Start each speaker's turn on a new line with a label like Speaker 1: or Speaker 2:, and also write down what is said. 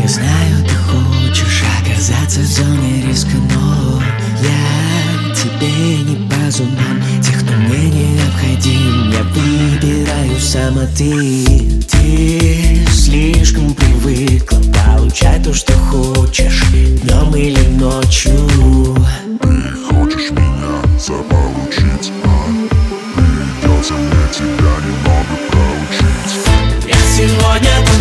Speaker 1: Я знаю, ты хочешь оказаться в зоне риска, но я тебе не по зубам. Тех, кто мне необходим, я выбираю сам, а ты слишком привыкла получать то, что хочешь, днем или ночью.
Speaker 2: Ты хочешь меня заполучить, придется мне тебя немного проучить.
Speaker 1: Я сегодня